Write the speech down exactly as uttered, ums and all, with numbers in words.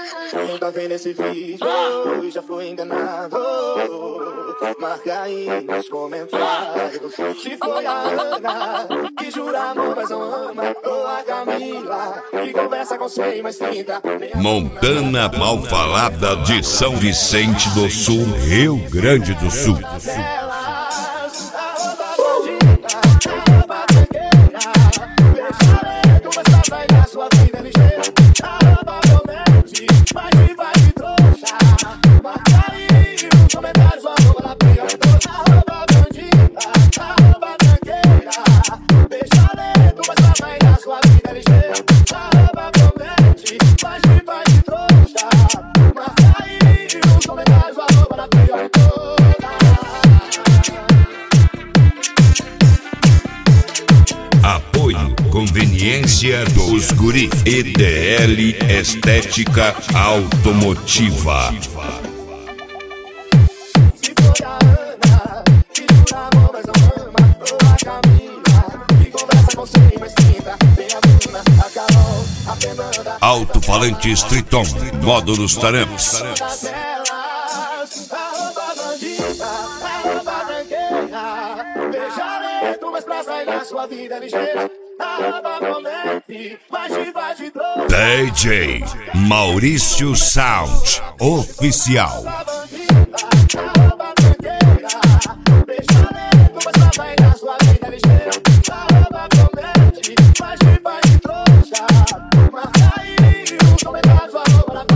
Quem tá vendo esse vídeo já foi enganado. Marca aí nos comentários se foi a Ana que jura amor, mas não ama, ou a Camila que conversa com cem mais trinta. Montana Malfalada de São Vicente do Sul, Rio Grande do Sul. Apoio Conveniência dos Guri e D L Estética Automotiva. Alto-falantes Triton, módulos Taramps. D J Maurício Sound Oficial. Mas